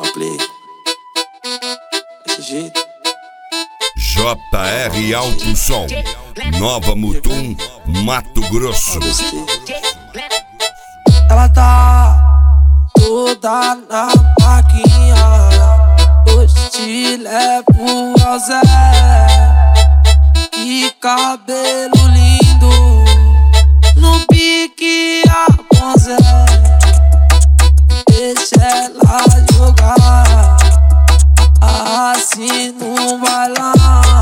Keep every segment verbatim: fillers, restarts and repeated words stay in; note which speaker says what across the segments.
Speaker 1: play. Desse jeito.
Speaker 2: J R Alto Som, Nova Mutum, Mato Grosso.
Speaker 1: Ela tá toda na maquinha, hoje te levo ao Zé. Que cabelo lindo, no pique a Zé. Deixa ela jogar assim no bailão.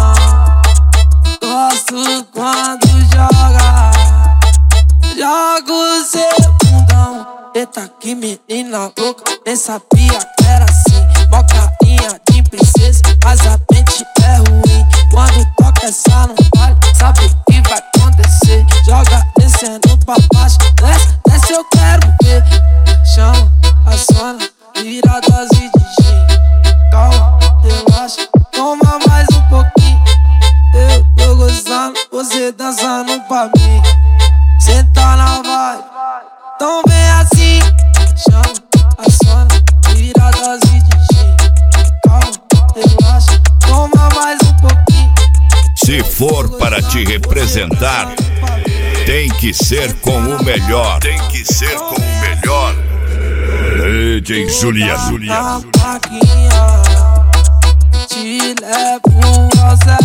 Speaker 1: Gosto quando joga, joga o seu bundão. Eita, que menina louca, nem sabia que era assim. Mó carinha de princesa, mas a mente é ruim. Quando toca essa no baile, sabe o que vai acontecer. Joga descendo pra baixo, desce, desce eu quero ver. Chama a zona, vira dose de gin. Calma, relaxa, toma mais um pouquinho. Eu tô gostando, você dançando pra mim. Senta na vibe, então vem assim. Chama a zona, vira dose de gin. Calma, relaxa, toma mais um pouquinho.
Speaker 2: Se for para te representar, tem que ser com o melhor. Tem que ser com o melhor. D J Julia, Julia.
Speaker 1: Na maquinha, te levo ao Zé.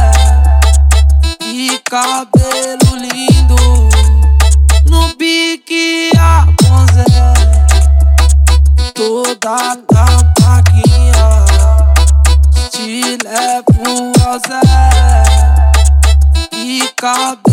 Speaker 1: Que cabelo lindo, no pique a Zé. Toda na maquinha, te levo ao Zé. Que cabelo